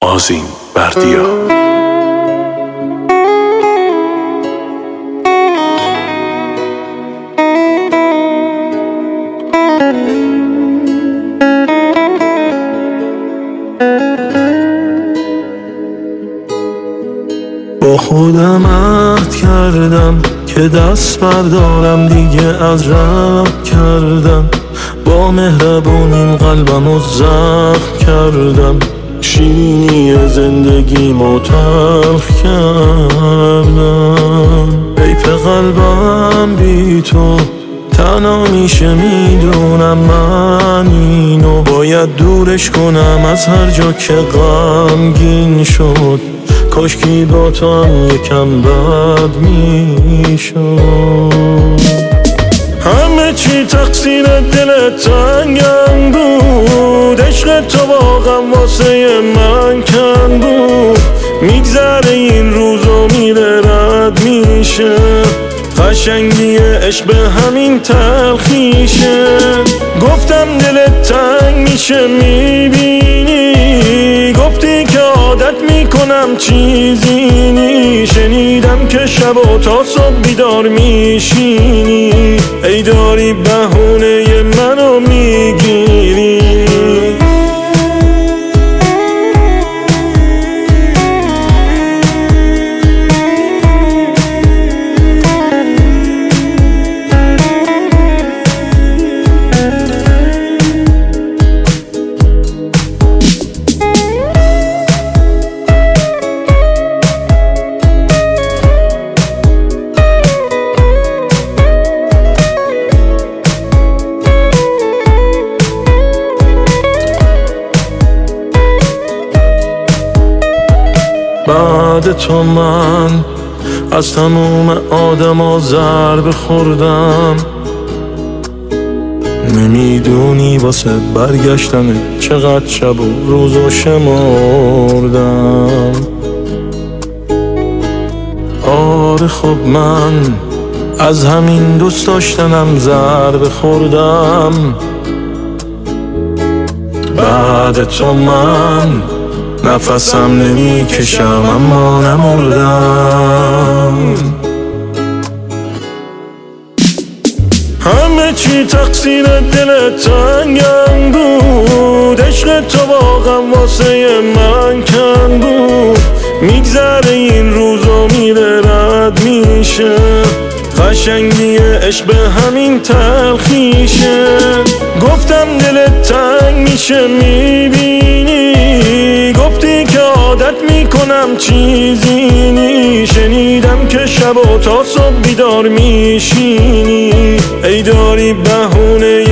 آذین بردیا. با خودم عهد کردم که دست بردارم، دیگه از رد کردم. با مهربونیم قلبمو زخم کردم، شیرینی زندگیمو تلخ کردم. حیف قلبم بی تو تنها میشه، میدونم من اینو باید دورش کنم از هر جا که غمگین شد. کاشکی با تو هم یکم بد میشد. همه چی تقصیر دلت تنگم بود، عشق تو واقعا واسه من کن بود. میگذره این روزو میره رد میشه، قشنگی عشق به همین تلخیشه. گفتم دلت تنگ میشه میبینی، گفتی که عادت میکنم چیزی نی. شنیدم که شب و تا صبح بیدار میشینی، ای داری بهونه منو میگیری. بعد تو من از تموم آدما ضربه خوردم. نمیدونی واسه برگشتن چقدر شب و روزو شمردم. آره خب من از همین دوست داشتنم ضربه خوردم. بعد تو من نفسم نمیکشم اما نمردم. همه چی تقصیر دلت تنگم بود، عشق تو واقعا واسه من کن بود. میگذره این روزو میره رد میشه، قشنگی عشق به همین تلخیشه. گفتم دلت تنگ میشه میبینی، گفتی که عادت میکنم چیزی نی. شنیدم که شب و تا صبح بیدار میشینی، ای داری بهونه